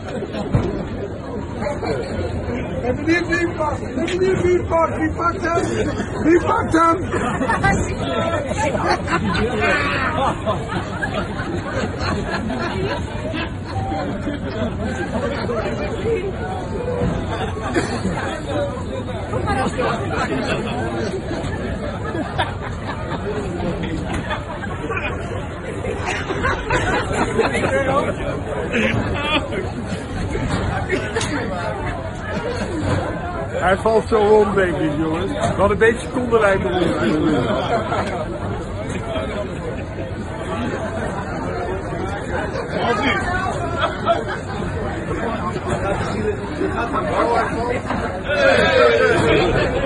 Even niet wie pakt, even niet wie pakt, wie pakt hem? Wie pakt hem? Hij valt zo rond, denk ik, jongens. We hadden een beetje secondenlijn eronder. Hey!